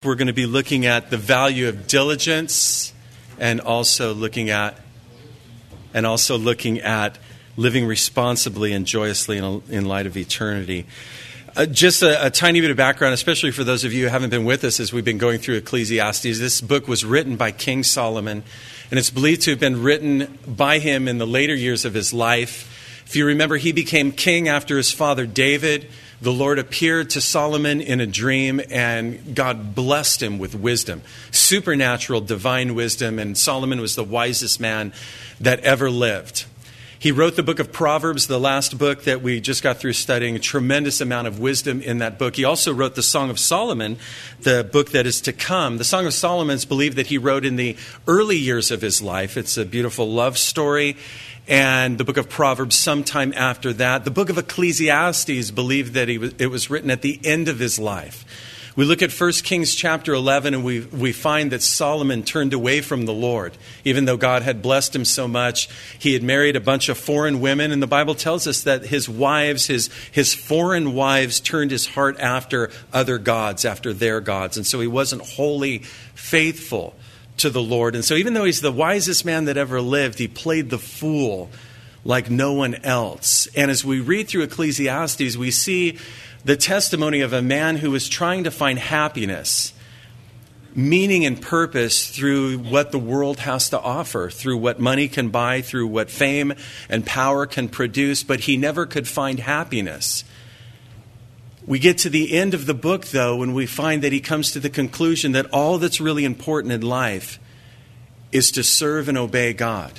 we're going to be looking at the value of diligence and also looking at living responsibly and joyously in light of eternity. Just a tiny bit of background, especially for those of you who haven't been with us as we've been going through Ecclesiastes. This book was written by King Solomon, and it's believed to have been written by him in the later years of his life. If you remember, he became king after his father David. The Lord appeared to Solomon in a dream, and God blessed him with wisdom, supernatural, divine wisdom, and Solomon was the wisest man that ever lived. He wrote the book of Proverbs, the last book that we just got through studying, a tremendous amount of wisdom in that book. He also wrote the Song of Solomon, the book that is to come. The Song of Solomon is believed that he wrote in the early years of his life. It's a beautiful love story. And the book of Proverbs sometime after that. The book of Ecclesiastes believed that it was written at the end of his life. We look at 1 Kings chapter 11 and we find that Solomon turned away from the Lord. Even though God had blessed him so much, he had married a bunch of foreign women. And the Bible tells us that his wives, his foreign wives turned his heart after other gods, after their gods. And so he wasn't wholly faithful to the Lord. And so even though he's the wisest man that ever lived, he played the fool like no one else. And as we read through Ecclesiastes, we see the testimony of a man who was trying to find happiness, meaning and purpose through what the world has to offer, through what money can buy, through what fame and power can produce, but he never could find happiness. We get to the end of the book, though, when we find that he comes to the conclusion that all that's really important in life is to serve and obey God.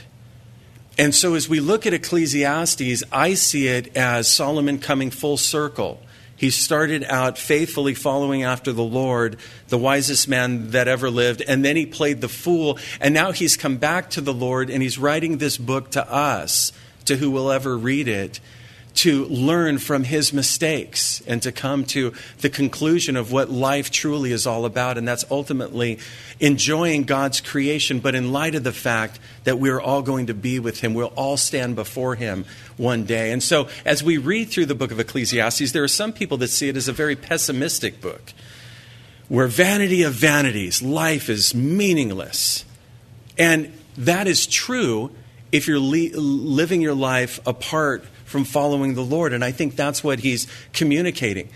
And so as we look at Ecclesiastes, I see it as Solomon coming full circle. He started out faithfully following after the Lord, the wisest man that ever lived, and then he played the fool. And now he's come back to the Lord, and he's writing this book to us, to who will ever read it, to learn from his mistakes and to come to the conclusion of what life truly is all about. And that's ultimately enjoying God's creation, but in light of the fact that we're all going to be with him. We'll all stand before him one day. And so as we read through the book of Ecclesiastes, there are some people that see it as a very pessimistic book, where vanity of vanities, life is meaningless. And that is true if you're living your life apart from following the Lord. And I think that's what he's communicating.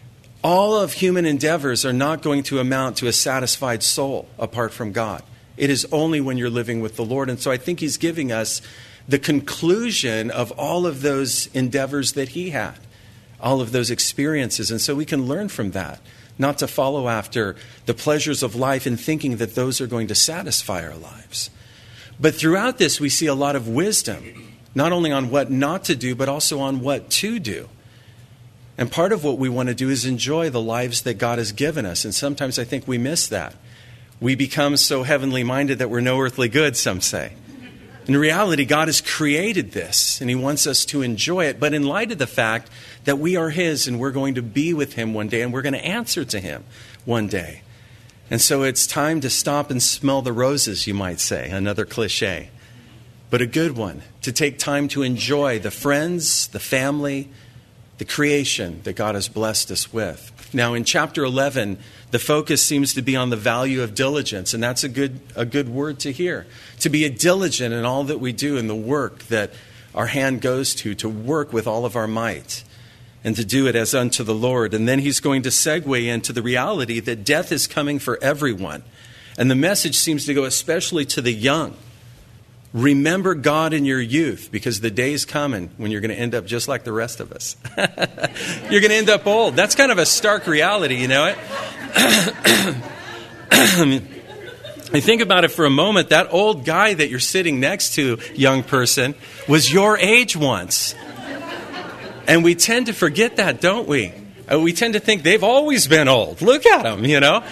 All of human endeavors are not going to amount to a satisfied soul apart from God. It is only when you're living with the Lord. And so I think he's giving us the conclusion of all of those endeavors that he had, all of those experiences. And so we can learn from that, not to follow after the pleasures of life and thinking that those are going to satisfy our lives. But throughout this, we see a lot of wisdom, not only on what not to do, but also on what to do. And part of what we want to do is enjoy the lives that God has given us. And sometimes I think we miss that. We become so heavenly minded that we're no earthly good, some say. In reality, God has created this, and he wants us to enjoy it. But in light of the fact that we are his, and we're going to be with him one day, and we're going to answer to him one day. And so it's time to stop and smell the roses, you might say, another cliche. But a good one, to take time to enjoy the friends, the family, the creation that God has blessed us with. Now, in chapter 11, the focus seems to be on the value of diligence, and that's a good word to hear. To be diligent in all that we do, in the work that our hand goes to work with all of our might, and to do it as unto the Lord. And then he's going to segue into the reality that death is coming for everyone. And the message seems to go especially to the young. Remember God in your youth, because the day's coming when you're going to end up just like the rest of us. You're going to end up old. That's kind of a stark reality, you know it? I think about it for a moment. That old guy that you're sitting next to, young person, was your age once. And we tend to forget that, don't we? We tend to think they've always been old. Look at them, you know?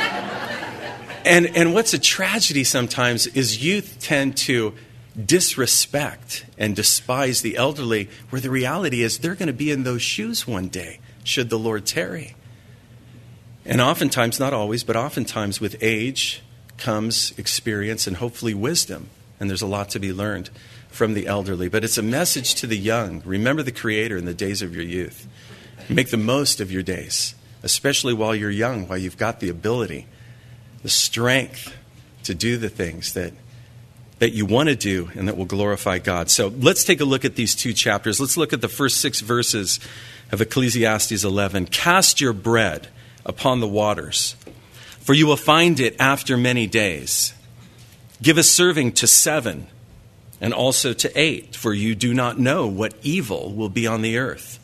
And what's a tragedy sometimes is youth tend to disrespect and despise the elderly, where the reality is they're going to be in those shoes one day, should the Lord tarry. And oftentimes, not always, but oftentimes with age comes experience and hopefully wisdom. And there's a lot to be learned from the elderly. But it's a message to the young. Remember the Creator in the days of your youth. Make the most of your days, especially while you're young, while you've got the ability, the strength to do the things that you want to do and that will glorify God. So let's take a look at these two chapters. Let's look at the first 6 verses of Ecclesiastes 11. Cast your bread upon the waters, for you will find it after many days. Give a serving to 7 and also to 8, for you do not know what evil will be on the earth.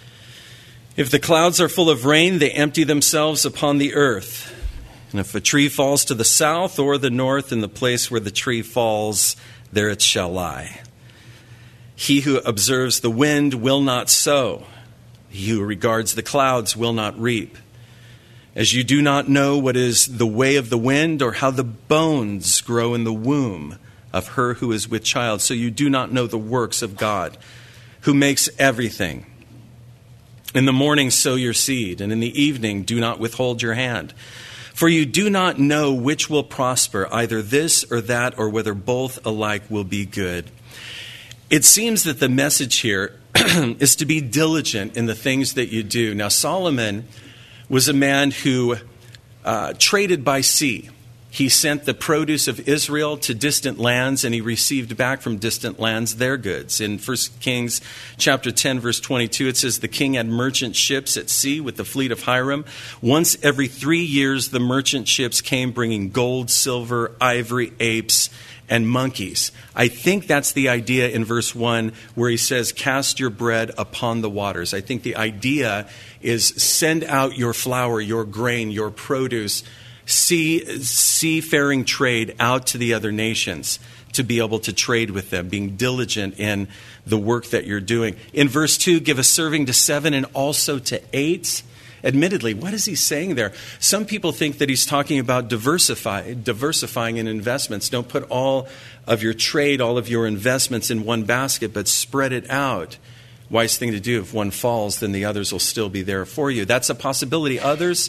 If the clouds are full of rain, they empty themselves upon the earth. And if a tree falls to the south or the north, in the place where the tree falls, there it shall lie. He who observes the wind will not sow. He who regards the clouds will not reap. As you do not know what is the way of the wind, or how the bones grow in the womb of her who is with child, so you do not know the works of God, who makes everything. In the morning sow your seed, and in the evening do not withhold your hand. For you do not know which will prosper, either this or that, or whether both alike will be good. It seems that the message here is to be diligent in the things that you do. Now, Solomon was a man who traded by sea. He sent the produce of Israel to distant lands, and he received back from distant lands their goods. In 1 Kings chapter 10, verse 22, it says, the king had merchant ships at sea with the fleet of Hiram. Once every 3 years, the merchant ships came bringing gold, silver, ivory, apes, and monkeys. I think that's the idea in verse 1 where he says, cast your bread upon the waters. I think the idea is send out your flour, your grain, your produce, seafaring trade out to the other nations to be able to trade with them, being diligent in the work that you're doing. In verse 2, give a serving to 7 and also to 8. Admittedly, what is he saying there? Some people think that he's talking about diversifying in investments. Don't put all of your trade, all of your investments in one basket, but spread it out. Wise thing to do. If one falls, then the others will still be there for you. That's a possibility. Others,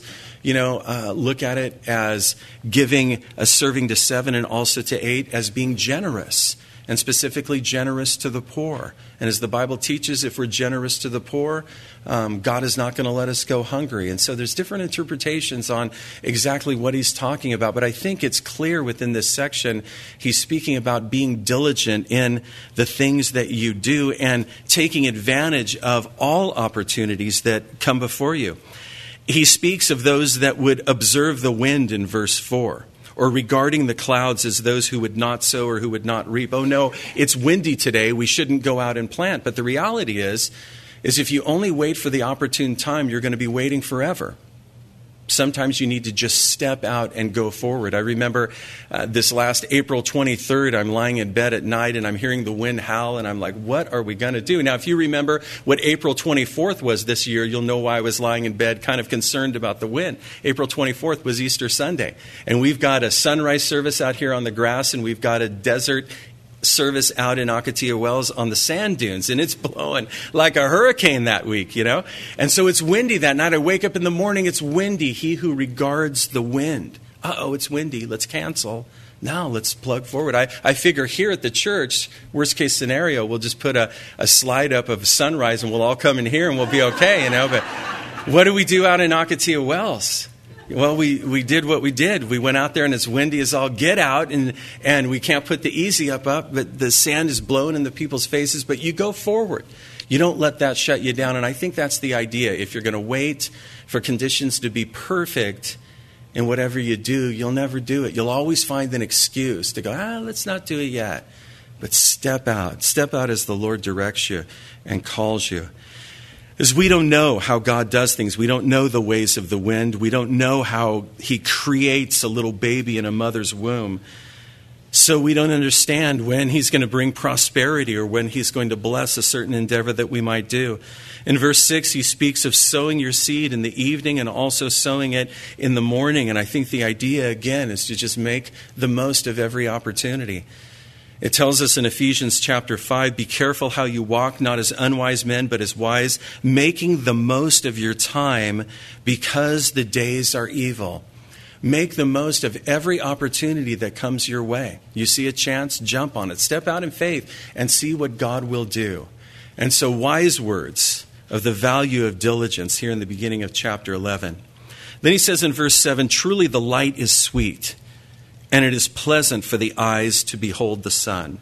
look at it as giving a serving to 7 and also to 8 as being generous, and specifically generous to the poor. And as the Bible teaches, if we're generous to the poor, God is not going to let us go hungry. And so there's different interpretations on exactly what he's talking about. But I think it's clear within this section, he's speaking about being diligent in the things that you do and taking advantage of all opportunities that come before you. He speaks of those that would observe the wind in verse 4. Or regarding the clouds as those who would not sow or who would not reap. Oh no, it's windy today, we shouldn't go out and plant. But the reality is if you only wait for the opportune time, you're going to be waiting forever. Sometimes you need to just step out and go forward. I remember this last April 23rd, I'm lying in bed at night and I'm hearing the wind howl and I'm like, what are we going to do? Now, if you remember what April 24th was this year, you'll know why I was lying in bed kind of concerned about the wind. April 24th was Easter Sunday. And we've got a sunrise service out here on the grass, and we've got a desert service out in Ocotillo Wells on the sand dunes, and it's blowing like a hurricane that week, And so it's windy that night. I wake up in the morning, it's windy. He who regards the wind. It's windy. Let's cancel. Now let's plug forward. I figure here at the church, worst case scenario, we'll just put a slide up of sunrise and we'll all come in here and we'll be okay, But what do we do out in Ocotillo Wells? Well, we did what we did. We went out there and it's windy as all get out, and we can't put the easy up, but the sand is blowing in the people's faces. But you go forward. You don't let that shut you down. And I think that's the idea. If you're going to wait for conditions to be perfect in whatever you do, you'll never do it. You'll always find an excuse to go, let's not do it yet. But step out. Step out as the Lord directs you and calls you. Because we don't know how God does things. We don't know the ways of the wind. We don't know how he creates a little baby in a mother's womb. So we don't understand when he's going to bring prosperity or when he's going to bless a certain endeavor that we might do. In verse 6, he speaks of sowing your seed in the evening and also sowing it in the morning. And I think the idea, again, is to just make the most of every opportunity. It tells us in Ephesians chapter 5, be careful how you walk, not as unwise men, but as wise, making the most of your time because the days are evil. Make the most of every opportunity that comes your way. You see a chance, jump on it. Step out in faith and see what God will do. And so wise words of the value of diligence here in the beginning of chapter 11. Then he says in verse 7, truly the light is sweet, and it is pleasant for the eyes to behold the sun.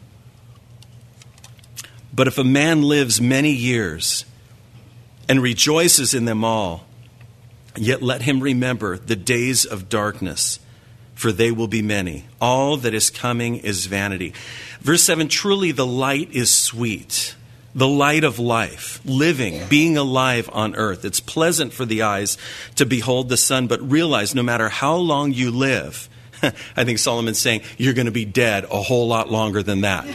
But if a man lives many years and rejoices in them all, yet let him remember the days of darkness, for they will be many. All that is coming is vanity. Verse 7, truly the light is sweet, the light of life, living, being alive on earth. It's pleasant for the eyes to behold the sun, but realize no matter how long you live, I think Solomon's saying, you're going to be dead a whole lot longer than that.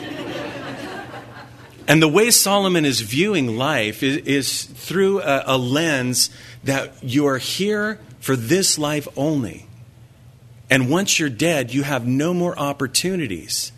And the way Solomon is viewing life is through a lens that you are here for this life only. And once you're dead, you have no more opportunities.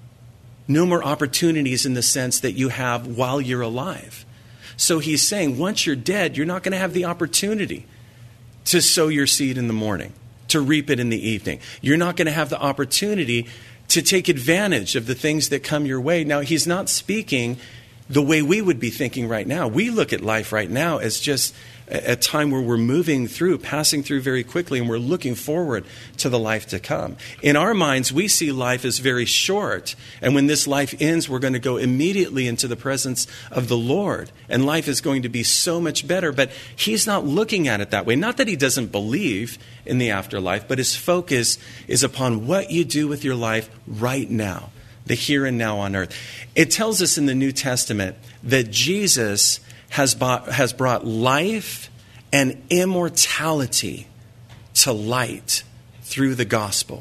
No more opportunities in the sense that you have while you're alive. So he's saying, once you're dead, you're not going to have the opportunity to sow your seed in the morning, to reap it in the evening. You're not going to have the opportunity to take advantage of the things that come your way. Now, he's not speaking the way we would be thinking right now. We look at life right now as just a time where we're moving through, passing through very quickly, and we're looking forward to the life to come. In our minds, we see life as very short, and when this life ends, we're going to go immediately into the presence of the Lord, and life is going to be so much better. But he's not looking at it that way. Not that he doesn't believe in the afterlife, but his focus is upon what you do with your life right now, the here and now on earth. It tells us in the New Testament that Jesus has brought life and immortality to light through the gospel.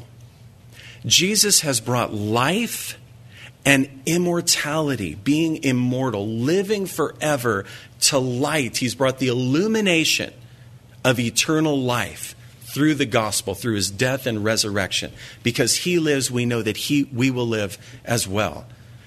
Jesus has brought life and immortality, being immortal, living forever, to light. He's brought the illumination of eternal life through the gospel, through his death and resurrection. Because he lives, we know that we will live as well.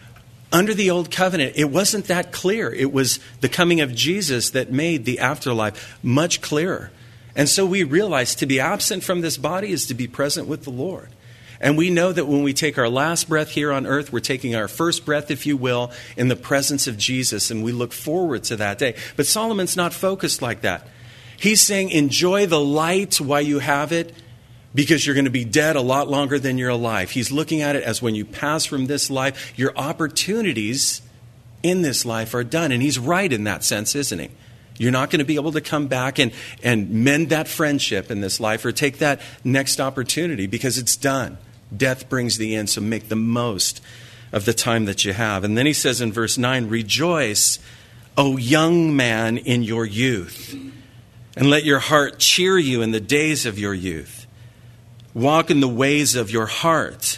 Under the old covenant, it wasn't that clear. It was the coming of Jesus that made the afterlife much clearer. And so we realize to be absent from this body is to be present with the Lord. And we know that when we take our last breath here on earth, we're taking our first breath, if you will, in the presence of Jesus. And we look forward to that day. But Solomon's not focused like that. He's saying, enjoy the light while you have it, because you're going to be dead a lot longer than you're alive. He's looking at it as when you pass from this life, your opportunities in this life are done. And he's right in that sense, isn't he? You're not going to be able to come back and mend that friendship in this life or take that next opportunity because it's done. Death brings the end, so make the most of the time that you have. And then he says in verse 9, rejoice, O young man, in your youth, and let your heart cheer you in the days of your youth. Walk in the ways of your heart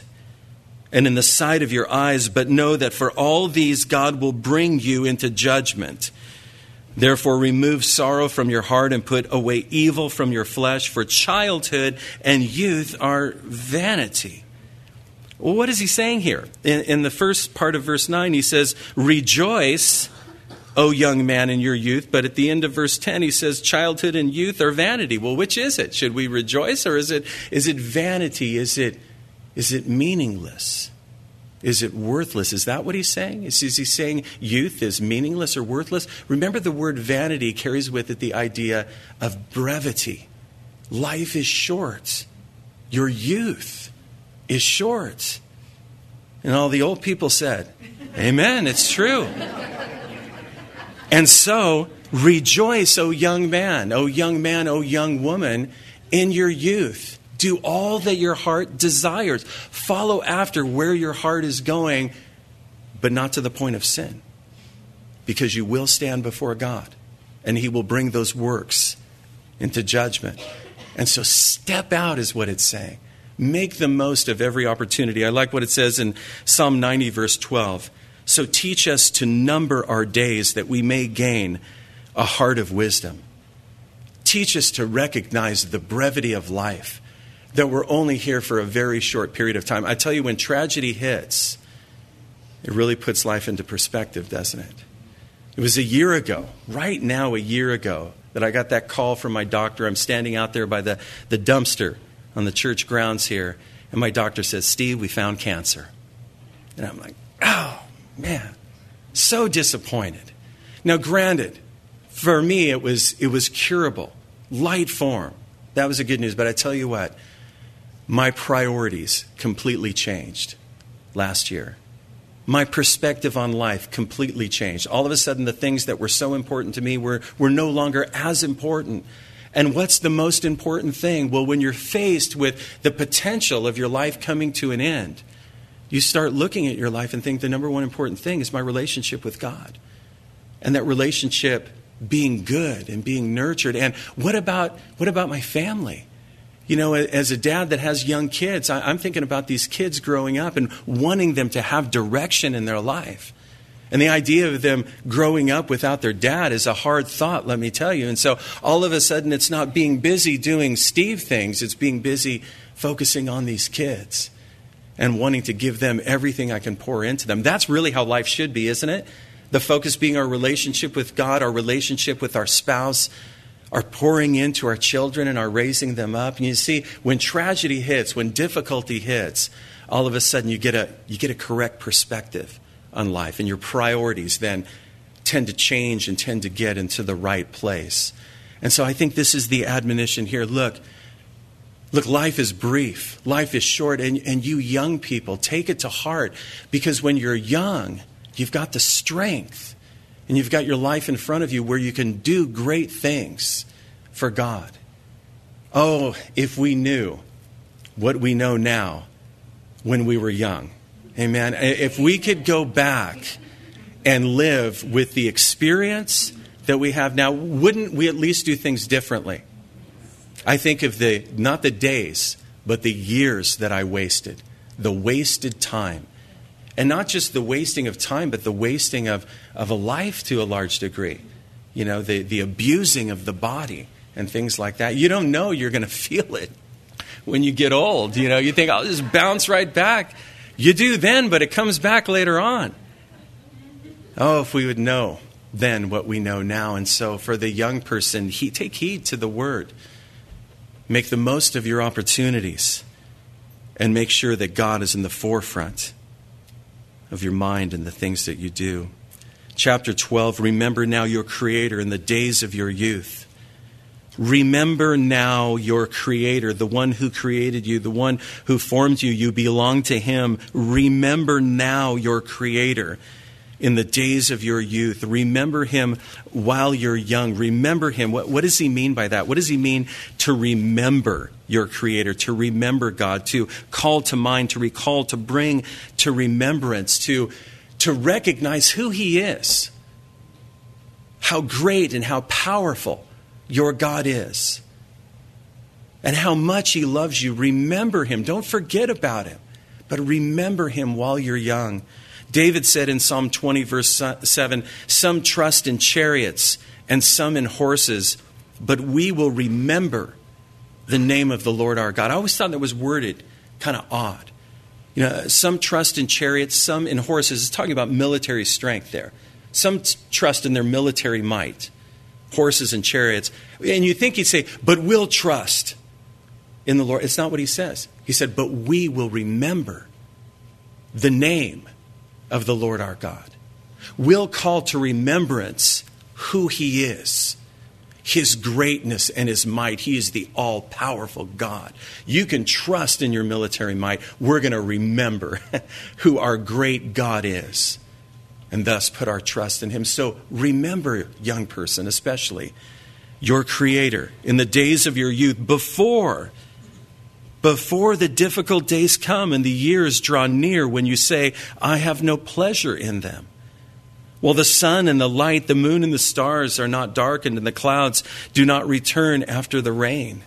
and in the sight of your eyes, but know that for all these God will bring you into judgment. Therefore, remove sorrow from your heart and put away evil from your flesh, for childhood and youth are vanity. Well, what is he saying here? In the first part of verse 9, he says, rejoice, O young man, in your youth. But at the end of verse 10, he says, childhood and youth are vanity. Well, which is it? Should we rejoice, or is it vanity? Is it meaningless? Is it worthless? Is that what he's saying? Is he saying youth is meaningless or worthless? Remember, the word vanity carries with it the idea of brevity. Life is short. Your youth is short. And all the old people said, amen, it's true. And so, rejoice, O young man, O young woman, in your youth. Do all that your heart desires. Follow after where your heart is going, but not to the point of sin. Because you will stand before God, and he will bring those works into judgment. And so step out is what it's saying. Make the most of every opportunity. I like what it says in Psalm 90, verse 12. So teach us to number our days that we may gain a heart of wisdom. Teach us to recognize the brevity of life, that we're only here for a very short period of time. I tell you, when tragedy hits, it really puts life into perspective, doesn't it? It was a year ago, right now a year ago, that I got that call from my doctor. I'm standing out there by the dumpster on the church grounds here, and my doctor says, Steve, we found cancer. And I'm like, oh, man, so disappointed. Now, granted, For me, it was curable, light form. That was the good news. But I tell you what, my priorities completely changed last year. My perspective on life completely changed. All of a sudden, the things that were so important to me were no longer as important. And what's the most important thing? Well, when you're faced with the potential of your life coming to an end, you start looking at your life and think the number one important thing is my relationship with God. And that relationship being good and being nurtured. And what about my family? You know, as a dad that has young kids, I'm thinking about these kids growing up and wanting them to have direction in their life. And the idea of them growing up without their dad is a hard thought, let me tell you. And so all of a sudden, it's not being busy doing Steve things. It's being busy focusing on these kids and wanting to give them everything I can pour into them. That's really how life should be, isn't it? The focus being our relationship with God, our relationship with our spouse, our pouring into our children and our raising them up. And you see, when tragedy hits, when difficulty hits, all of a sudden you get a correct perspective on life, and your priorities then tend to change and tend to get into the right place. And so I think this is the admonition here. Look, life is brief. Life is short. And you young people, take it to heart. Because when you're young, you've got the strength. And you've got your life in front of you where you can do great things for God. Oh, if we knew what we know now when we were young. Amen. If we could go back and live with the experience that we have now, wouldn't we at least do things differently? I think of not the days, but the years that I wasted, the wasted time. And not just the wasting of time, but the wasting of a life to a large degree. You know, the abusing of the body and things like that. You don't know you're going to feel it when you get old. You know, you think, I'll just bounce right back. You do then, but it comes back later on. Oh, if we would know then what we know now. And so for the young person, take heed to the word. Make the most of your opportunities. And make sure that God is in the forefront of your mind and the things that you do. Chapter 12, remember now your Creator in the days of your youth. Remember now your Creator, the one who created you, the one who formed you. You belong to Him. Remember now your Creator in the days of your youth. Remember Him while you're young. Remember Him. What does He mean by that? What does He mean to remember your Creator, to remember God, to call to mind, to recall, to bring to remembrance, to recognize who He is, how great and how powerful your God is, and how much He loves you. Remember Him. Don't forget about Him, but remember Him while you're young. David said in Psalm 20, verse 7, some trust in chariots and some in horses, but we will remember the name of the Lord our God. I always thought that was worded kind of odd. You know, some trust in chariots, some in horses. It's talking about military strength there. Some trust in their military might. Horses and chariots. And you think he'd say, but we'll trust in the Lord. It's not what he says. He said, but we will remember the name of the Lord our God. We'll call to remembrance who He is, His greatness and His might. He is the all-powerful God. You can trust in your military might. We're going to remember who our great God is, and thus put our trust in Him. So remember, young person, especially, your Creator in the days of your youth, before the difficult days come and the years draw near when you say, I have no pleasure in them. Well, the sun and the light, the moon and the stars are not darkened, and the clouds do not return after the rain.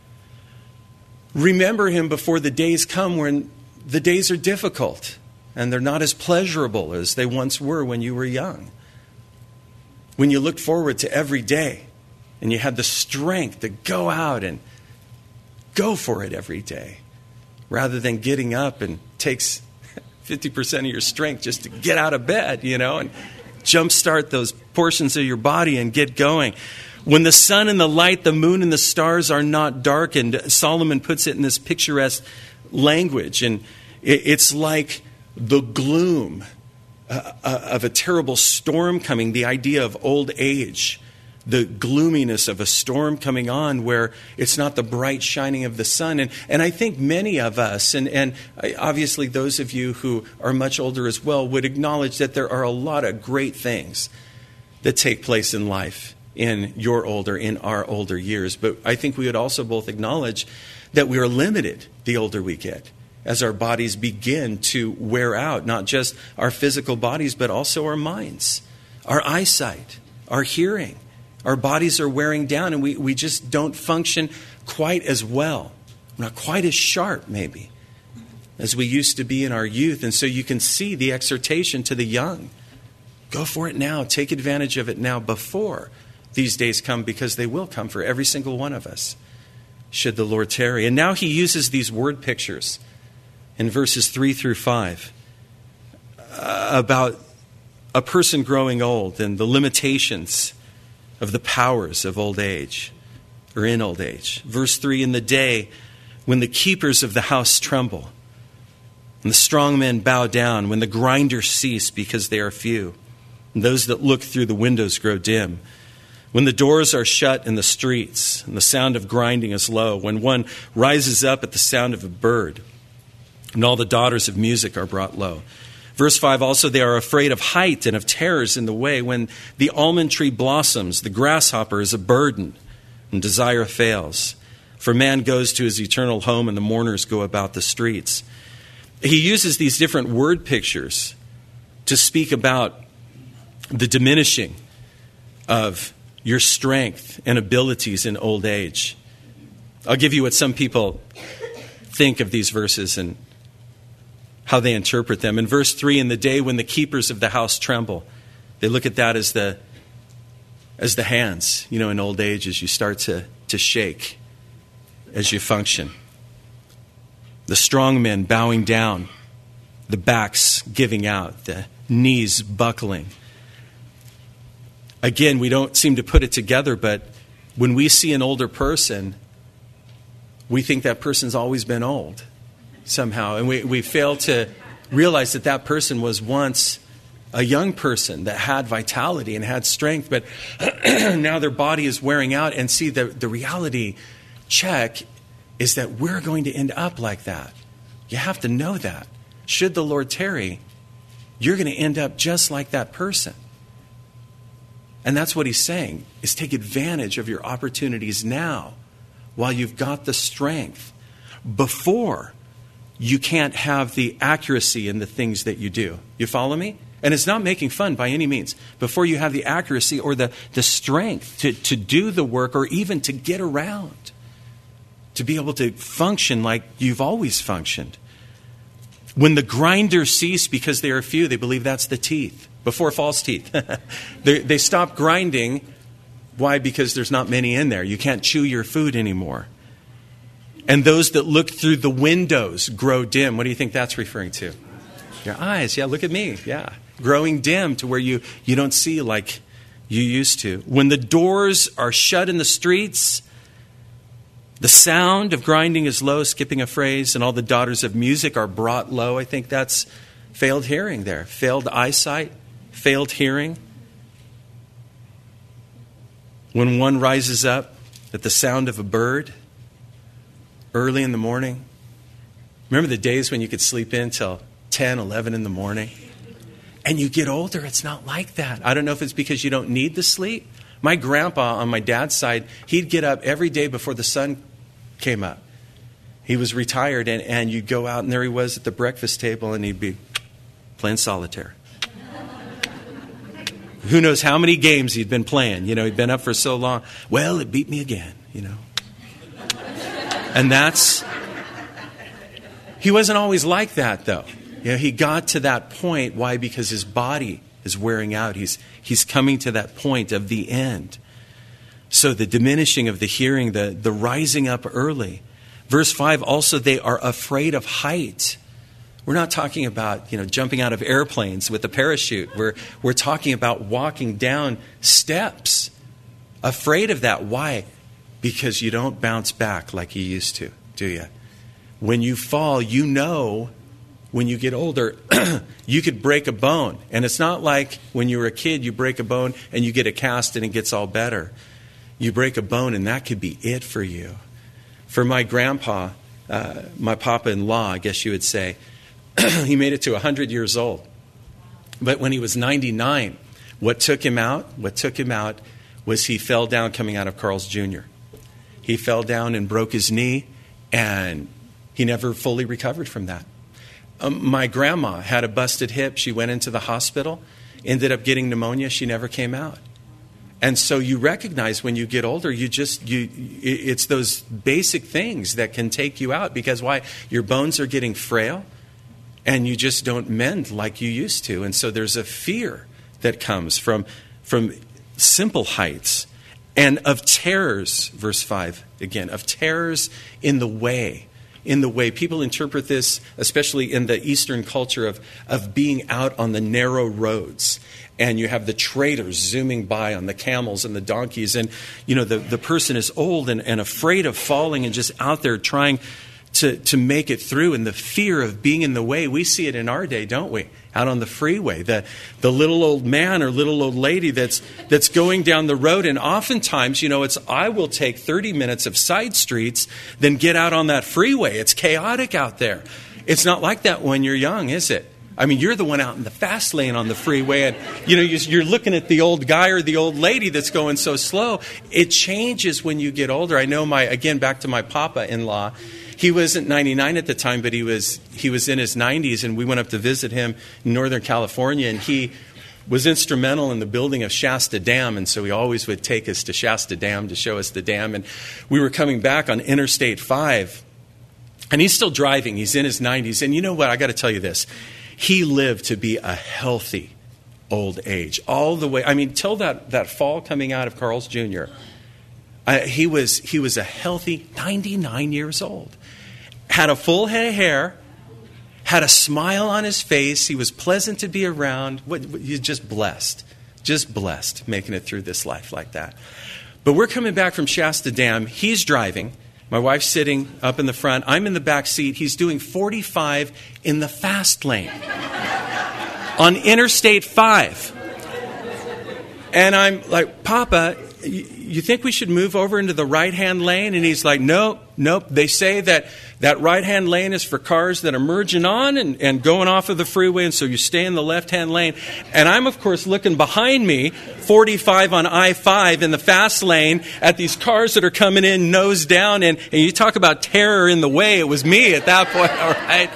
Remember Him before the days come when the days are difficult and they're not as pleasurable as they once were when you were young. When you looked forward to every day and you had the strength to go out and go for it every day, rather than getting up and takes 50% of your strength just to get out of bed, and jumpstart those portions of your body and get going. When the sun and the light, the moon and the stars are not darkened, Solomon puts it in this picturesque language, and it's like the gloom of a terrible storm coming, the idea of old age the gloominess of a storm coming on where it's not the bright shining of the sun. And I think many of us, and obviously those of you who are much older as well, would acknowledge that there are a lot of great things that take place in life in our older years. But I think we would also both acknowledge that we are limited the older we get, as our bodies begin to wear out, not just our physical bodies, but also our minds, our eyesight, our hearing. Our bodies are wearing down, and we just don't function quite as well, not quite as sharp maybe as we used to be in our youth. And so you can see the exhortation to the young. Go for it now. Take advantage of it now before these days come, because they will come for every single one of us, should the Lord tarry. And now he uses these word pictures in verses 3 through 5 about a person growing old and the limitations of the powers of old age, or in old age. Verse 3, in the day when the keepers of the house tremble, and the strong men bow down, when the grinders cease because they are few, and those that look through the windows grow dim, when the doors are shut in the streets, and the sound of grinding is low, when one rises up at the sound of a bird, and all the daughters of music are brought low. Verse 5, also they are afraid of height and of terrors in the way. When the almond tree blossoms, the grasshopper is a burden, and desire fails. For man goes to his eternal home, and the mourners go about the streets. He uses these different word pictures to speak about the diminishing of your strength and abilities in old age. I'll give you what some people think of these verses and how they interpret them. In verse 3, in the day when the keepers of the house tremble, they look at that as the hands, in old age, as you start to shake, as you function. The strong men bowing down, the backs giving out, the knees buckling. Again, we don't seem to put it together, but when we see an older person, we think that person's always been old somehow. And we fail to realize that that person was once a young person that had vitality and had strength, but now their body is wearing out. And see, the reality check is that we're going to end up like that. You have to know that. Should the Lord tarry, you're going to end up just like that person. And that's what he's saying, is take advantage of your opportunities now while you've got the strength, before you can't have the accuracy in the things that you do. You follow me? And it's not making fun by any means. Before you have the accuracy or the strength to do the work, or even to get around, to be able to function like you've always functioned. When the grinders cease because they are few, they believe that's the teeth. Before false teeth. They stop grinding. Why? Because there's not many in there. You can't chew your food anymore. And those that look through the windows grow dim. What do you think that's referring to? Your eyes. Yeah, look at me. Yeah. Growing dim to where you don't see like you used to. When the doors are shut in the streets, the sound of grinding is low, skipping a phrase, and all the daughters of music are brought low. I think that's failed hearing there. Failed eyesight, failed hearing. When one rises up at the sound of a bird early in the morning. Remember the days when you could sleep in till 10, 11 in the morning? And you get older, it's not like that. I don't know if it's because you don't need the sleep. My grandpa on my dad's side, he'd get up every day before the sun came up. He was retired, and you'd go out, and there he was at the breakfast table, and he'd be playing solitaire. Who knows how many games he'd been playing. He'd been up for so long. Well, it beat me again, And he wasn't always like that, though. He got to that point. Why? Because his body is wearing out. He's coming to that point of the end. So the diminishing of the hearing, the rising up early. Verse 5, also they are afraid of height. We're not talking about, jumping out of airplanes with a parachute. We're talking about walking down steps. Afraid of that. Why? Because you don't bounce back like you used to, do you? When you fall, you know when you get older, you could break a bone. And it's not like when you were a kid, you break a bone and you get a cast and it gets all better. You break a bone and that could be it for you. For my grandpa, my papa-in-law, I guess you would say, he made it to 100 years old. But when he was 99, what took him out was he fell down coming out of Carl's Jr. He fell down and broke his knee, and he never fully recovered from that. My grandma had a busted hip. She went into the hospital, ended up getting pneumonia. She never came out. And so you recognize when you get older, it's those basic things that can take you out. Because why? Your bones are getting frail, and you just don't mend like you used to. And so there's a fear that comes from simple heights and of terrors, verse 5 again, of terrors in the way. In the way. People interpret this, especially in the Eastern culture, of being out on the narrow roads. And you have the traders zooming by on the camels and the donkeys. And, the person is old and afraid of falling and just out there trying to make it through. And the fear of being in the way. We see it in our day, don't we? Out on the freeway. The little old man or little old lady that's going down the road. And oftentimes, I will take 30 minutes of side streets than get out on that freeway. It's chaotic out there. It's not like that when you're young, is it? I mean, you're the one out in the fast lane on the freeway, and you're looking at the old guy or the old lady that's going so slow. It changes when you get older. I know back to my papa-in-law. He wasn't 99 at the time, but he was in his 90s, and we went up to visit him in Northern California, and he was instrumental in the building of Shasta Dam, and so he always would take us to Shasta Dam to show us the dam. And we were coming back on Interstate 5, and he's still driving. He's in his 90s, and you know what? I got to tell you this. He lived to be a healthy old age all the way. I mean, till that fall coming out of Carl's Jr., he was a healthy 99 years old. Had a full head of hair, had a smile on his face. He was pleasant to be around. He's just blessed making it through this life like that. But we're coming back from Shasta Dam. He's driving. My wife's sitting up in the front. I'm in the back seat. He's doing 45 in the fast lane on Interstate 5. And I'm like, Papa, you think we should move over into the right-hand lane? And he's like, nope. They say that right-hand lane is for cars that are merging on and going off of the freeway, and so you stay in the left-hand lane. And I'm, of course, looking behind me, 45 on I-5 in the fast lane at these cars that are coming in nose down. And you talk about terror in the way. It was me at that point, all right?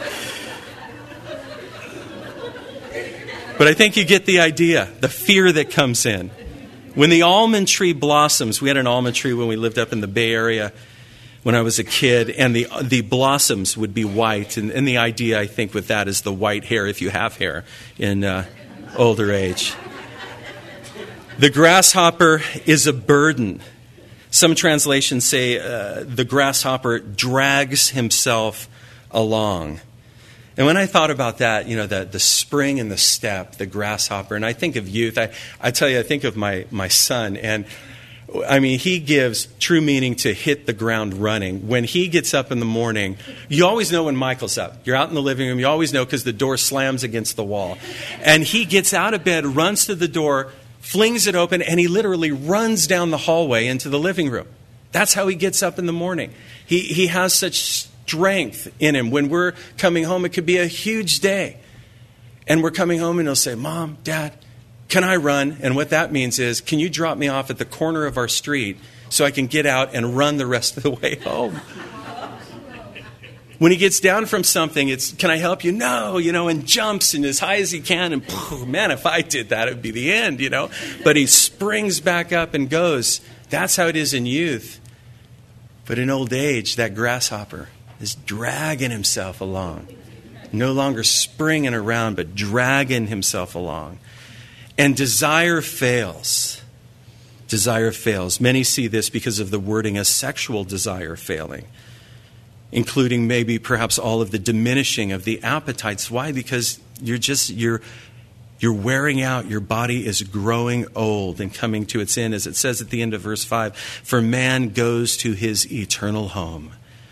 But I think you get the idea, the fear that comes in. When the almond tree blossoms, we had an almond tree when we lived up in the Bay Area when I was a kid, and the blossoms would be white. And the idea, I think, with that is the white hair, if you have hair in older age. The grasshopper is a burden. Some translations say the grasshopper drags himself along. And when I thought about that, the spring and the step, the grasshopper, and I think of youth, I tell you, I think of my son. And I mean, he gives true meaning to hit the ground running. When he gets up in the morning, you always know when Michael's up. You're out in the living room, you always know because the door slams against the wall. And he gets out of bed, runs to the door, flings it open, and he literally runs down the hallway into the living room. That's how he gets up in the morning. He has such strength in him. When we're coming home, it could be a huge day. And we're coming home and he'll say, Mom, Dad, can I run? And what that means is, can you drop me off at the corner of our street so I can get out and run the rest of the way home? When he gets down from something, it's, can I help you? No, and jumps and as high as he can. And man, if I did that, it would be the end, But he springs back up and goes. That's how it is in youth. But in old age, that grasshopper is dragging himself along. No longer springing around, but dragging himself along. And desire fails. Desire fails. Many see this because of the wording as sexual desire failing, including maybe perhaps all of the diminishing of the appetites. Why? Because you're wearing out. Your body is growing old and coming to its end. As it says at the end of verse 5, for man goes to his eternal home.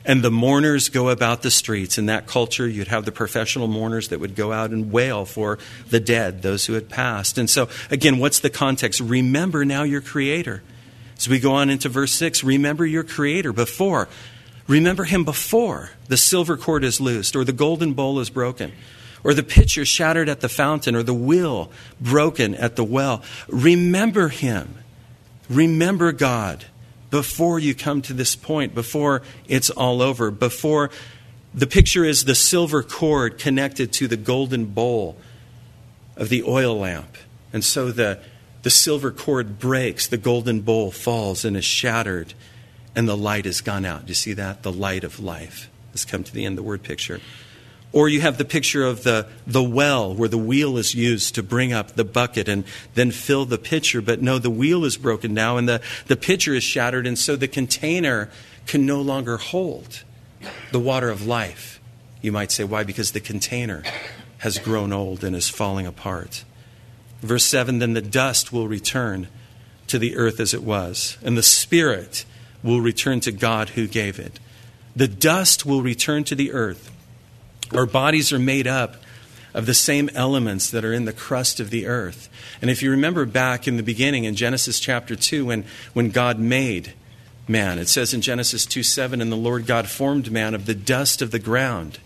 And the mourners go about the streets. In that culture, you'd have the professional mourners that would go out and wail for the dead, those who had passed. And so, again, what's the context? Remember now your Creator. As we go on into verse 6, remember your Creator before. Remember Him before the silver cord is loosed, or the golden bowl is broken, or the pitcher shattered at the fountain, or the wheel broken at the well. Remember Him. Remember God before you come to this point, before it's all over, before the picture is the silver cord connected to the golden bowl of the oil lamp. And so the silver cord breaks, the golden bowl falls and is shattered, and the light has gone out. Do you see that? The light of life has come to the end of the word picture. Or you have the picture of the well where the wheel is used to bring up the bucket and then fill the pitcher. But no, the wheel is broken now and the pitcher is shattered, and so the container can no longer hold the water of life. You might say, why? Because the container has grown old and is falling apart. Verse 7, then the dust will return to the earth as it was, and the spirit will return to God who gave it. The dust will return to the earth. Our bodies are made up of the same elements that are in the crust of the earth. And if you remember back in the beginning in Genesis chapter 2, when God made man, it says in Genesis 2:7, and the Lord God formed man of the dust of the ground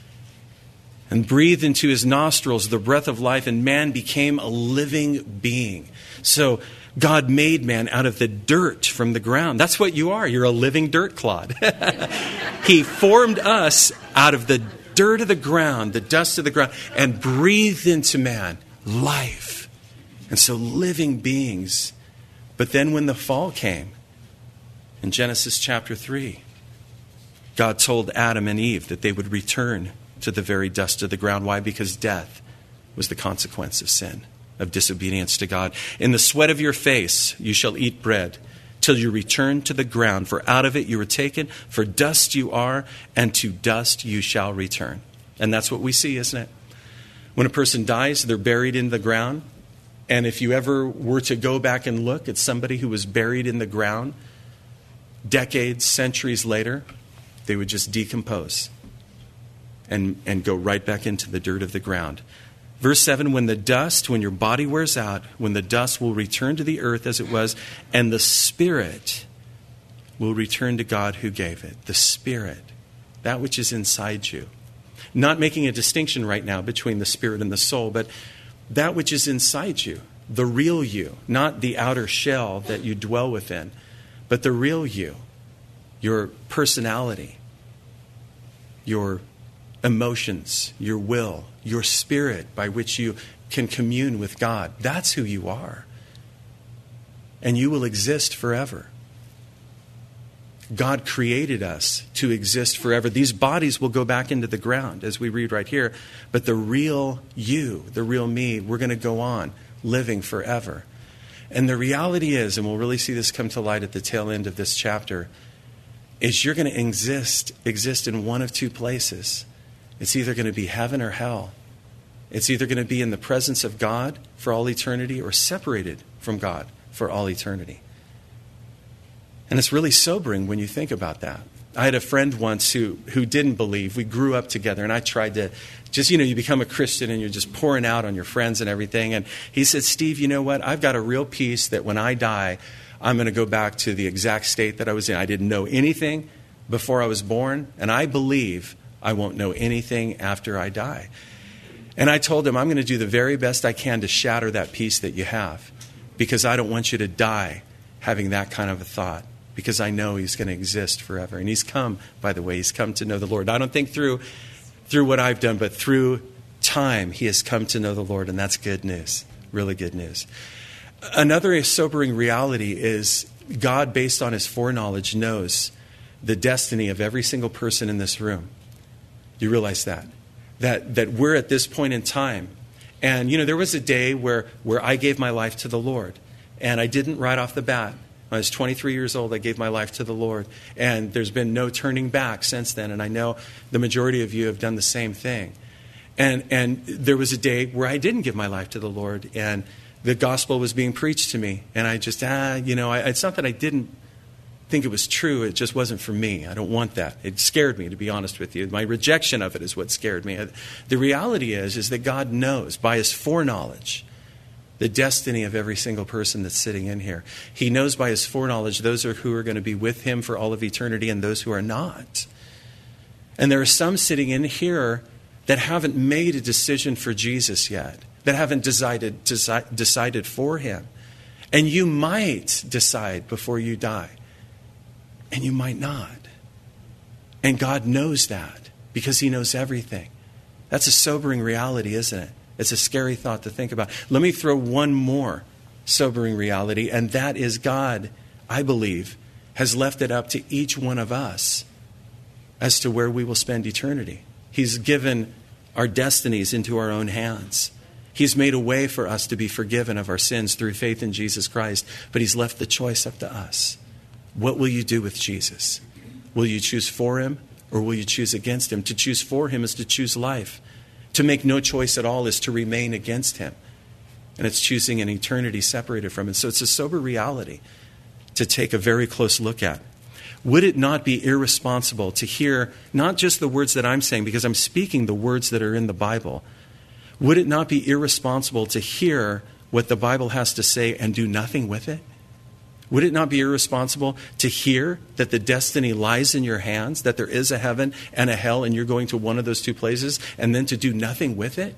and breathed into his nostrils the breath of life, and man became a living being. So God made man out of the dirt from the ground. That's what you are. You're a living dirt clod. He formed us out of the dirt of the ground, the dust of the ground, and breathed into man life. And so living beings. But then when the fall came, in Genesis chapter 3, God told Adam and Eve that they would return to the very dust of the ground. Why? Because death was the consequence of sin, of disobedience to God. In the sweat of your face you shall eat bread till you return to the ground. For out of it you were taken, for dust you are, and to dust you shall return. And that's what we see, isn't it? When a person dies, they're buried in the ground. And if you ever were to go back and look at somebody who was buried in the ground, decades, centuries later, they would just decompose and go right back into the dirt of the ground. Verse 7, when your body wears out, when the dust will return to the earth as it was, and the spirit will return to God who gave it. The spirit, that which is inside you. Not making a distinction right now between the spirit and the soul, but that which is inside you, the real you, not the outer shell that you dwell within, but the real you, your personality, your emotions, your will, your spirit by which you can commune with God. That's who you are. And you will exist forever. God created us to exist forever. These bodies will go back into the ground, as we read right here. But the real you, the real me, we're going to go on living forever. And the reality is, and we'll really see this come to light at the tail end of this chapter, is you're going to exist in one of two places. It's either going to be heaven or hell. It's either going to be in the presence of God for all eternity or separated from God for all eternity. And it's really sobering when you think about that. I had a friend once who didn't believe. We grew up together, and I tried to just, you become a Christian and you're just pouring out on your friends and everything. And he said, Steve, you know what? I've got a real peace that when I die, I'm going to go back to the exact state that I was in. I didn't know anything before I was born, and I believe I won't know anything after I die. And I told him, I'm going to do the very best I can to shatter that peace that you have, because I don't want you to die having that kind of a thought, because I know he's going to exist forever. And he's come, by the way, he's come to know the Lord. I don't think through what I've done, but through time, he has come to know the Lord, and that's good news, really good news. Another sobering reality is God, based on his foreknowledge, knows the destiny of every single person in this room. Do you realize that? That we're at this point in time. And, there was a day where I gave my life to the Lord. And I didn't right off the bat. When I was 23 years old, I gave my life to the Lord. And there's been no turning back since then. And I know the majority of you have done the same thing. And there was a day where I didn't give my life to the Lord. And the gospel was being preached to me. And I just, it's not that I didn't think it was true. It just wasn't for me. I don't want that. It scared me, to be honest with you. My rejection of it is what scared me. The reality is that God knows by his foreknowledge the destiny of every single person that's sitting in here. He knows by his foreknowledge those who are going to be with him for all of eternity and those who are not. And there are some sitting in here that haven't made a decision for Jesus yet, that haven't decided for him. And you might decide before you die. And you might not. And God knows that because he knows everything. That's a sobering reality, isn't it? It's a scary thought to think about. Let me throw one more sobering reality, and that is God, I believe, has left it up to each one of us as to where we will spend eternity. He's given our destinies into our own hands. He's made a way for us to be forgiven of our sins through faith in Jesus Christ, but he's left the choice up to us. What will you do with Jesus? Will you choose for him or will you choose against him? To choose for him is to choose life. To make no choice at all is to remain against him. And it's choosing an eternity separated from him. So it's a sober reality to take a very close look at. Would it not be irresponsible to hear not just the words that I'm saying, because I'm speaking the words that are in the Bible. Would it not be irresponsible to hear what the Bible has to say and do nothing with it? Would it not be irresponsible to hear that the destiny lies in your hands, that there is a heaven and a hell and you're going to one of those two places, and then to do nothing with it?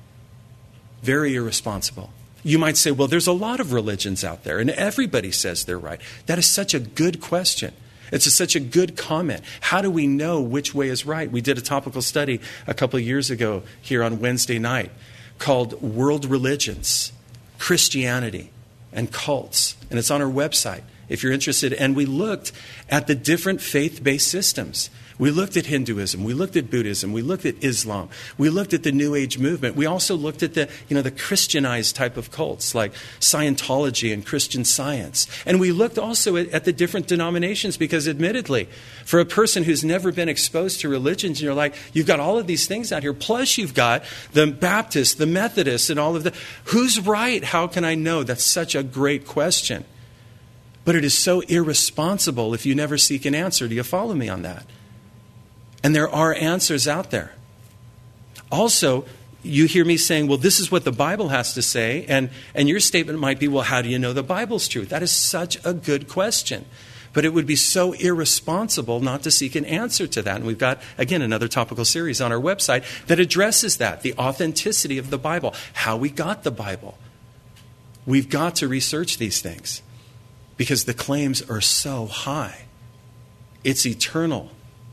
Very irresponsible. You might say, well, there's a lot of religions out there and everybody says they're right. That is such a good question. It's such a good comment. How do we know which way is right? We did a topical study a couple of years ago here on Wednesday night called World Religions, Christianity, and Cults. And it's on our website if you're interested. And we looked at the different faith-based systems. We looked at Hinduism. We looked at Buddhism. We looked at Islam. We looked at the New Age movement. We also looked at the Christianized type of cults like Scientology and Christian Science. And we looked also at the different denominations because admittedly, for a person who's never been exposed to religions, you're like, you've got all of these things out here. Plus you've got the Baptists, the Methodists, and all of the... Who's right? How can I know? That's such a great question. But it is so irresponsible if you never seek an answer. Do you follow me on that? And there are answers out there. Also, you hear me saying, well, this is what the Bible has to say. And your statement might be, well, how do you know the Bible's true? That is such a good question. But it would be so irresponsible not to seek an answer to that. And we've got, again, another topical series on our website that addresses that, the authenticity of the Bible, how we got the Bible. We've got to research these things because the claims are so high. It's eternal.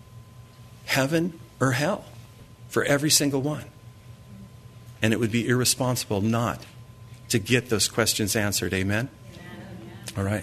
Heaven or hell for every single one. And it would be irresponsible not to get those questions answered. Amen? All right.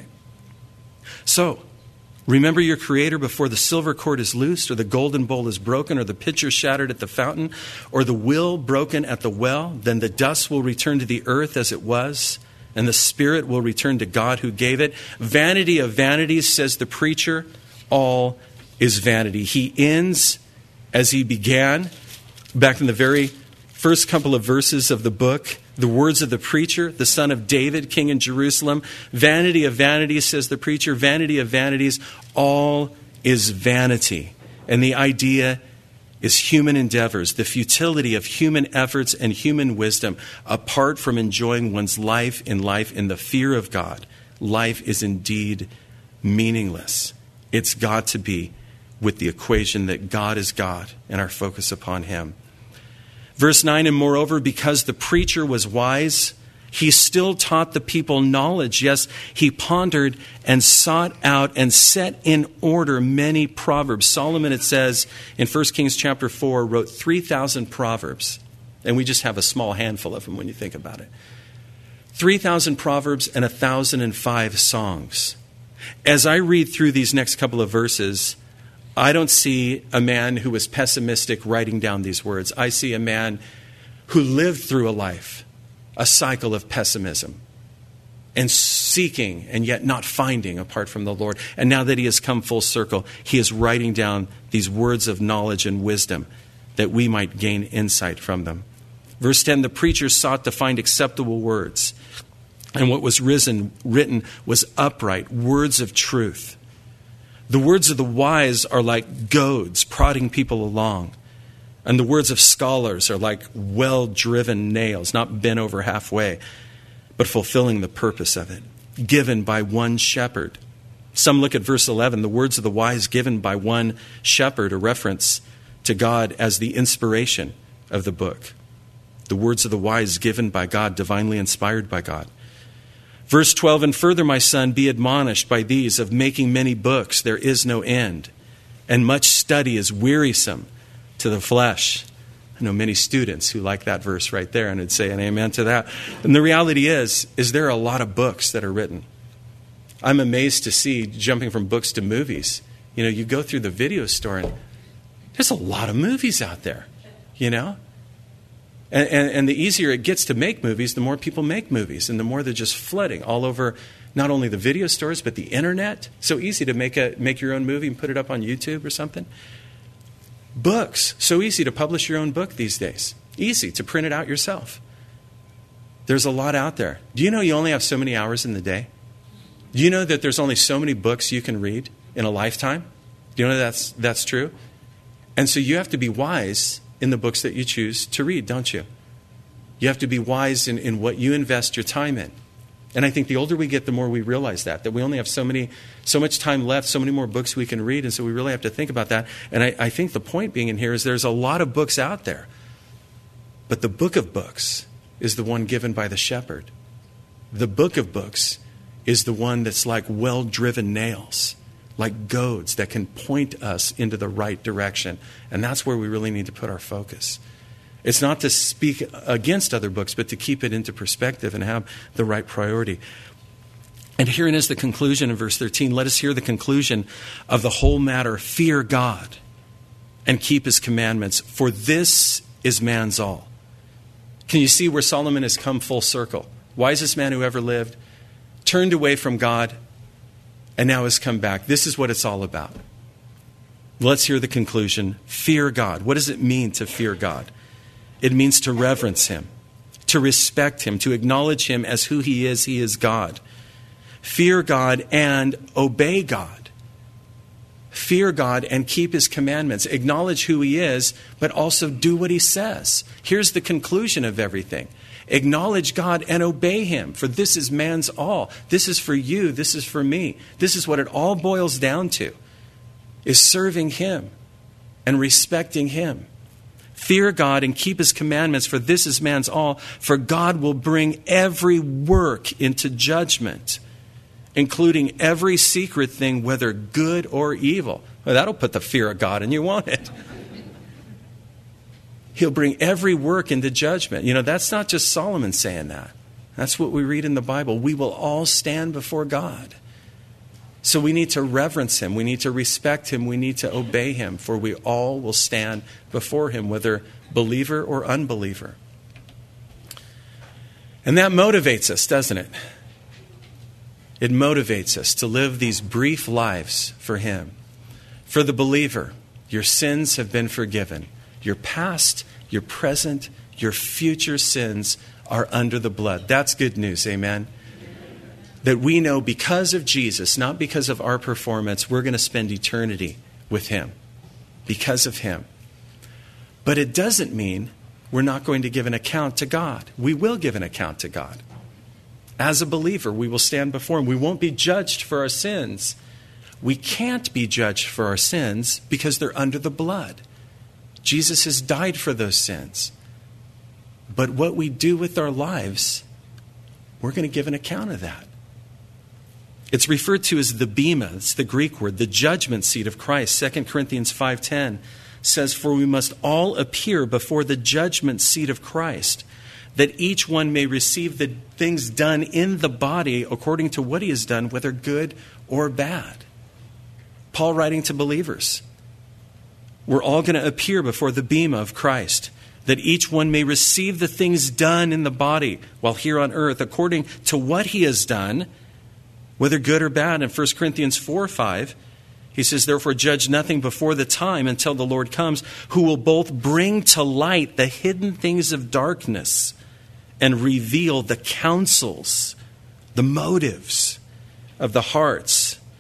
So, remember your Creator before the silver cord is loosed, or the golden bowl is broken, or the pitcher shattered at the fountain, or the will broken at the well. Then the dust will return to the earth as it was, and the spirit will return to God who gave it. Vanity of vanities, says the preacher, all is vanity. He ends as he began, back in the very first couple of verses of the book, the words of the preacher, the son of David, king in Jerusalem. Vanity of vanities, says the preacher, vanity of vanities, all is vanity. And the idea is human endeavors, the futility of human efforts and human wisdom, apart from enjoying one's life in the fear of God. Life is indeed meaningless. It's got to be with the equation that God is God and our focus upon him. Verse 9, and moreover, because the preacher was wise, he still taught the people knowledge. Yes, he pondered and sought out and set in order many proverbs. Solomon, it says in 1 Kings chapter 4, wrote 3,000 proverbs. And we just have a small handful of them when you think about it. 3,000 proverbs and 1,005 songs. As I read through these next couple of verses, I don't see a man who was pessimistic writing down these words. I see a man who lived through a life, a cycle of pessimism and seeking and yet not finding apart from the Lord. And now that he has come full circle, he is writing down these words of knowledge and wisdom that we might gain insight from them. Verse 10, the preacher sought to find acceptable words. And what was written was upright, words of truth. The words of the wise are like goads prodding people along. And the words of scholars are like well-driven nails, not bent over halfway, but fulfilling the purpose of it, given by one shepherd. Some look at verse 11, the words of the wise given by one shepherd, a reference to God as the inspiration of the book. The words of the wise given by God, divinely inspired by God. Verse 12, and further, my son, be admonished by these of making many books, there is no end, and much study is wearisome to the flesh. I know many students who like that verse right there and would say an amen to that. And the reality is there are a lot of books that are written. I'm amazed to see, jumping from books to movies, you go through the video store and there's a lot of movies out there, And the easier it gets to make movies, the more people make movies, and the more they're just flooding all over not only the video stores, but the internet. So easy to make your own movie and put it up on YouTube or something. Books, so easy to publish your own book these days. Easy to print it out yourself. There's a lot out there. Do you know you only have so many hours in the day? Do you know that there's only so many books you can read in a lifetime? Do you know that's true? And so you have to be wise in the books that you choose to read, don't you? You have to be wise in what you invest your time in. And I think the older we get, the more we realize that we only have so much time left, so many more books we can read, and so we really have to think about that. And I think the point being in here is there's a lot of books out there. But the book of books is the one given by the shepherd. The book of books is the one that's like well-driven nails, like goads that can point us into the right direction. And that's where we really need to put our focus. It's not to speak against other books, but to keep it into perspective and have the right priority. And herein is the conclusion in verse 13. Let us hear the conclusion of the whole matter. Fear God and keep his commandments, for this is man's all. Can you see where Solomon has come full circle? Wisest man who ever lived, turned away from God, and now has come back. This is what it's all about. Let's hear the conclusion. Fear God. What does it mean to fear God? It means to reverence him, to respect him, to acknowledge him as who he is. He is God. Fear God and obey God. Fear God and keep his commandments. Acknowledge who he is, but also do what he says. Here's the conclusion of everything. Acknowledge God and obey him, for this is man's all. This is for you. This is for me. This is what it all boils down to, is serving him and respecting him. Fear God and keep his commandments, for this is man's all. For God will bring every work into judgment, including every secret thing, whether good or evil. Well, that'll put the fear of God in you, won't it? He'll bring every work into judgment. That's not just Solomon saying that. That's what we read in the Bible. We will all stand before God. So we need to reverence him. We need to respect him. We need to obey him, for we all will stand before him, whether believer or unbeliever. And that motivates us, doesn't it? It motivates us to live these brief lives for him. For the believer, your sins have been forgiven. Your past, your present, your future sins are under the blood. That's good news, amen? That we know because of Jesus, not because of our performance, we're going to spend eternity with him because of him. But it doesn't mean we're not going to give an account to God. We will give an account to God. As a believer, we will stand before him. We won't be judged for our sins. We can't be judged for our sins because they're under the blood. Jesus has died for those sins. But what we do with our lives, we're going to give an account of that. It's referred to as the bema. It's the Greek word, the judgment seat of Christ. 2 Corinthians 5:10 says, for we must all appear before the judgment seat of Christ, that each one may receive the things done in the body according to what he has done, whether good or bad. Paul writing to believers. We're all going to appear before the bema of Christ, that each one may receive the things done in the body while here on earth according to what he has done, whether good or bad. In 1 Corinthians 4:5, he says, therefore judge nothing before the time until the Lord comes, who will both bring to light the hidden things of darkness and reveal the counsels, the motives of the hearts.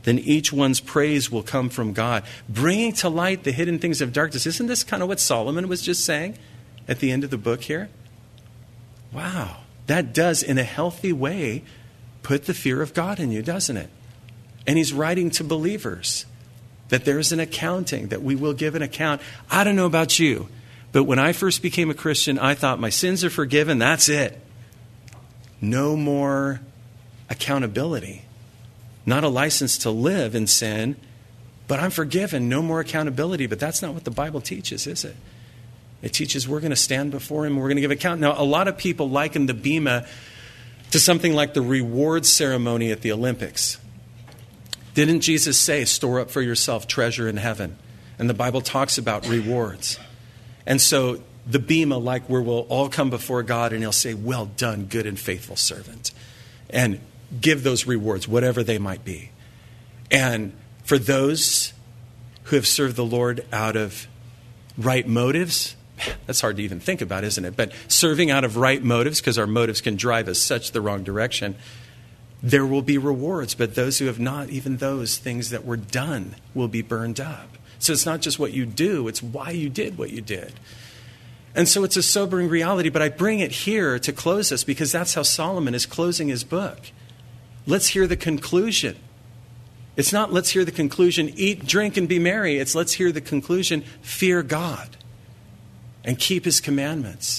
then each one's praise will come from God, bringing to light the hidden things of darkness. Isn't this kind of what Solomon was just saying at the end of the book here? Wow. That does, in a healthy way, put the fear of God in you, doesn't it? And he's writing to believers that there's an accounting, that we will give an account. I don't know about you, but when I first became a Christian, I thought my sins are forgiven, that's it. No more accountability. Not a license to live in sin, but I'm forgiven, no more accountability. But that's not what the Bible teaches, is it? It teaches we're going to stand before him and we're going to give account. Now, a lot of people liken the Bema to something like the reward ceremony at the Olympics. Didn't Jesus say, store up for yourself treasure in heaven? And the Bible talks about rewards. And so the Bema, like where we'll all come before God and he'll say, well done, good and faithful servant. And give those rewards, whatever they might be. And for those who have served the Lord out of right motives, that's hard to even think about, isn't it? But serving out of right motives, because our motives can drive us such the wrong direction, there will be rewards. But those who have not, even those things that were done will be burned up. So it's not just what you do, it's why you did what you did. And so it's a sobering reality, but I bring it here to close us because that's how Solomon is closing his book. Let's hear the conclusion. It's not let's hear the conclusion, eat, drink, and be merry. It's let's hear the conclusion, fear God and keep his commandments.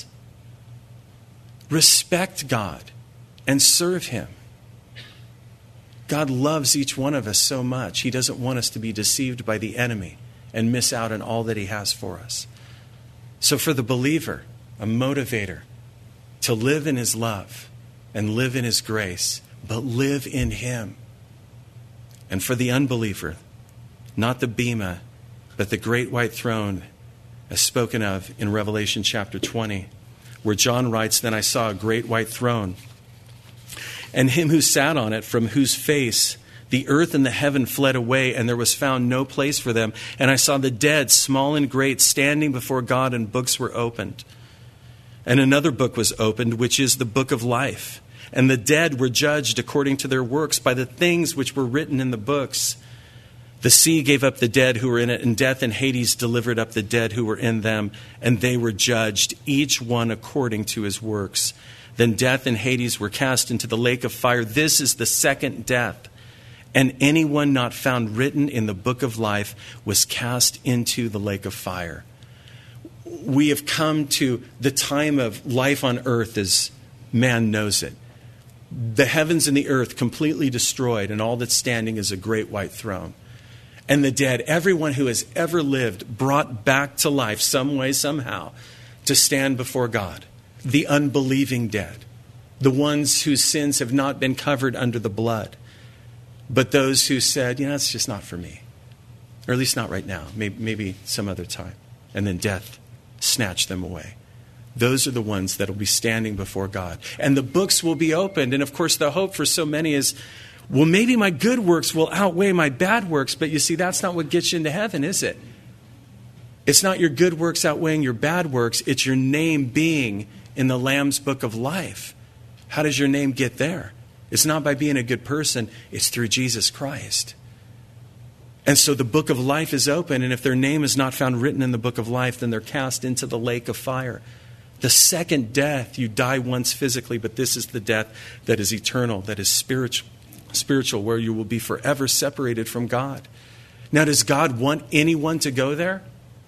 Respect God and serve him. God loves each one of us so much. He doesn't want us to be deceived by the enemy and miss out on all that he has for us. So for the believer, a motivator to live in his love and live in his grace, but live in him. And for the unbeliever, not the Bema, but the great white throne as spoken of in Revelation chapter 20, where John writes, then I saw a great white throne, and him who sat on it, from whose face the earth and the heaven fled away, and there was found no place for them. And I saw the dead, small and great, standing before God, and books were opened. And another book was opened, which is the book of life. And the dead were judged according to their works by the things which were written in the books. The sea gave up the dead who were in it, and death and Hades delivered up the dead who were in them, and they were judged, each one according to his works. Then death and Hades were cast into the lake of fire. This is the second death. And anyone not found written in the book of life was cast into the lake of fire. We have come to the time of life on earth as man knows it. The heavens and the earth completely destroyed, and all that's standing is a great white throne. And the dead, everyone who has ever lived, brought back to life some way, somehow, to stand before God. The unbelieving dead, the ones whose sins have not been covered under the blood, but those who said, it's just not for me, or at least not right now, maybe some other time. And then death snatched them away. Those are the ones that will be standing before God. And the books will be opened. And of course, the hope for so many is, well, maybe my good works will outweigh my bad works. But you see, that's not what gets you into heaven, is it? It's not your good works outweighing your bad works. It's your name being in the Lamb's book of life. How does your name get there? It's not by being a good person. It's through Jesus Christ. And so the book of life is open. And if their name is not found written in the book of life, then they're cast into the lake of fire. The second death, you die once physically, but this is the death that is eternal, that is spiritual, where you will be forever separated from God. Now, does God want anyone to go there?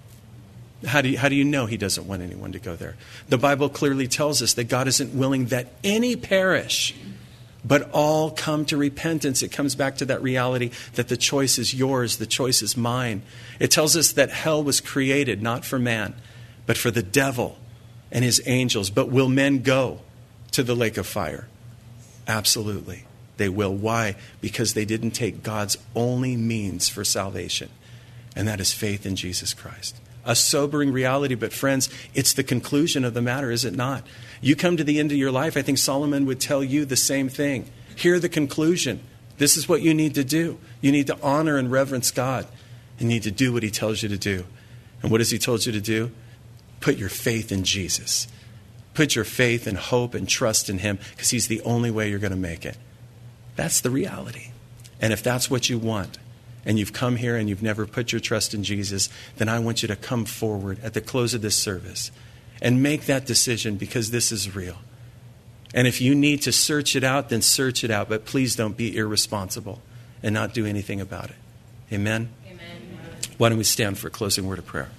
How do you know he doesn't want anyone to go there? The Bible clearly tells us that God isn't willing that any perish, but all come to repentance. It comes back to that reality that the choice is yours, the choice is mine. It tells us that hell was created not for man, but for the devil and his angels. But will men go to the lake of fire? Absolutely, they will. Why? Because they didn't take God's only means for salvation, and that is faith in Jesus Christ. A sobering reality, but friends, it's the conclusion of the matter, is it not? You come to the end of your life, I think Solomon would tell you the same thing. Hear the conclusion. This is what you need to do. You need to honor and reverence God. You need to do what he tells you to do. And what has he told you to do? Put your faith in Jesus. Put your faith and hope and trust in him, because he's the only way you're going to make it. That's the reality. And if that's what you want, and you've come here and you've never put your trust in Jesus, then I want you to come forward at the close of this service and make that decision, because this is real. And if you need to search it out, then search it out. But please don't be irresponsible and not do anything about it. Amen? Amen. Why don't we stand for a closing word of prayer?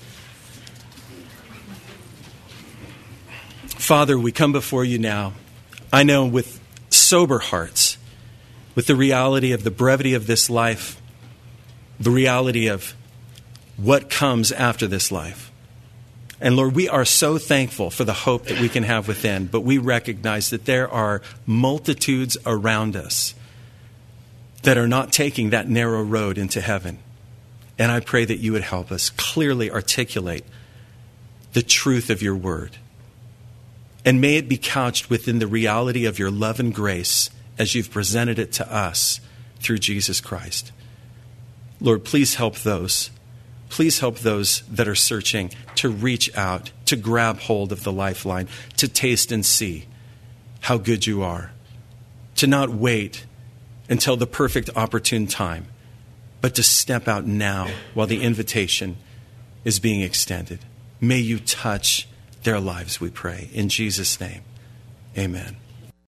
Father, we come before you now. I know with sober hearts, with the reality of the brevity of this life, the reality of what comes after this life. And Lord, we are so thankful for the hope that we can have within, but we recognize that there are multitudes around us that are not taking that narrow road into heaven. And I pray that you would help us clearly articulate the truth of your word. And may it be couched within the reality of your love and grace as you've presented it to us through Jesus Christ. Lord, please help those. Please help those that are searching to reach out, to grab hold of the lifeline, to taste and see how good you are, to not wait until the perfect opportune time, but to step out now while the invitation is being extended. May you touch their lives, we pray. In Jesus' name, amen.